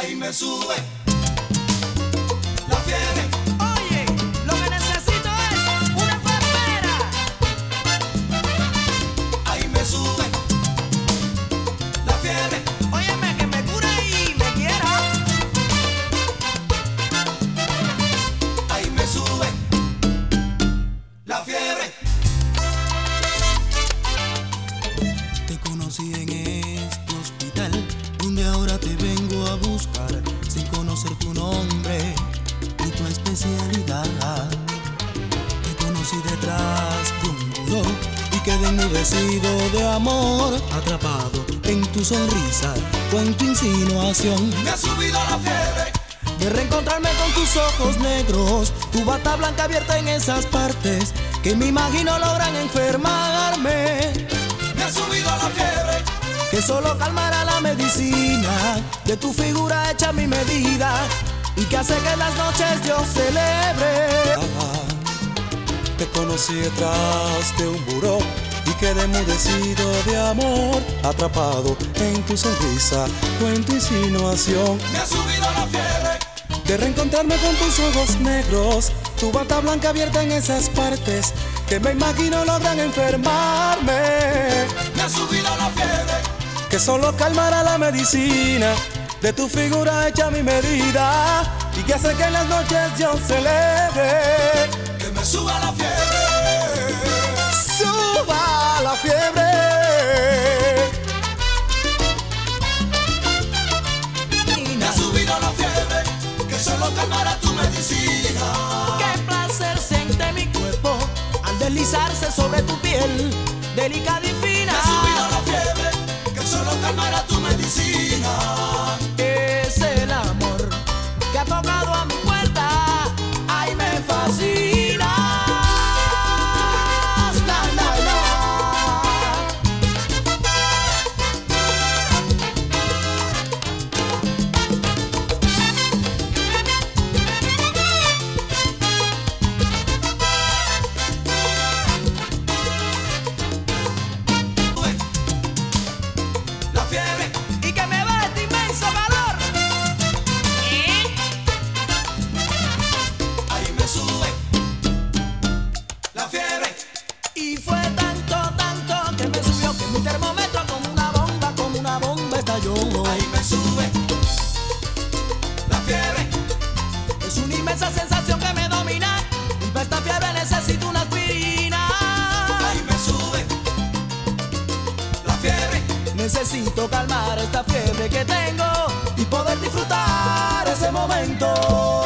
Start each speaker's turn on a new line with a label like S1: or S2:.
S1: ahí me sube la fiebre.
S2: Oye, lo que necesito es una enfermera.
S1: Ahí me sube la fiebre.
S2: Óyeme, que me cure y me quiera.
S1: Ahí me sube la fiebre.
S3: Te conocí en este hospital, donde ahora te vengo a buscar, sin conocer tu nombre y tu especialidad. Te conocí detrás de un buró y quedé enmudecido de amor, atrapado en tu sonrisa o en tu insinuación.
S1: Me ha subido la fiebre.
S3: De reencontrarme con tus ojos negros, tu bata blanca abierta en esas partes que me imagino logran enfermarme.
S1: Me ha subido la fiebre.
S3: Que solo calmará la medicina de tu figura hecha a mi medida y que hace que en las noches yo celebre.
S4: Te conocí detrás de un buró y quedé enmudecido de amor, atrapado en tu sonrisa o en tu insinuación.
S1: Me ha subido la fiebre.
S4: De reencontrarme con tus ojos negros, tu bata blanca abierta en esas partes que me imagino logran enfermarme.
S1: Me ha subido la fiebre.
S4: Que solo calmará la medicina de tu figura hecha a mi medida y que hace que en las noches yo celebre.
S1: Que me suba la fiebre.
S4: Suba la fiebre.
S1: Me ha subido la fiebre. Que solo calmará tu medicina.
S2: Qué placer siente mi cuerpo al deslizarse sobre tu piel delicada y fina.
S1: Me ha subido la fiebre. Que solo calmará tu medicina.
S2: Es el amor que ha tocado a mi puerta. Ay, me fascina. La, la, la.
S1: La fiebre.
S2: Y que me va este inmenso calor.
S1: Ahí me sube la fiebre.
S2: Y fue tanto, tanto que me subió que mi termómetro como una bomba estalló.
S1: Ahí me sube la fiebre.
S2: Es una inmensa sensación que me domina y para esta fiebre necesito una aspirina.
S1: Ahí me sube la fiebre.
S2: Necesito calmar esta fiebre que tengo y poder disfrutar ese momento.